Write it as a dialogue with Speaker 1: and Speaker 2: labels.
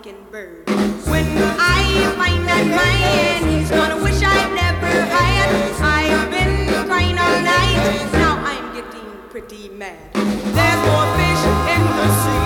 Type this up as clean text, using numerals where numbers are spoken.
Speaker 1: picking birds. When I find that man, he's gonna wish I never had. I've been crying all night, now I'm getting pretty mad. There's more fish in the sea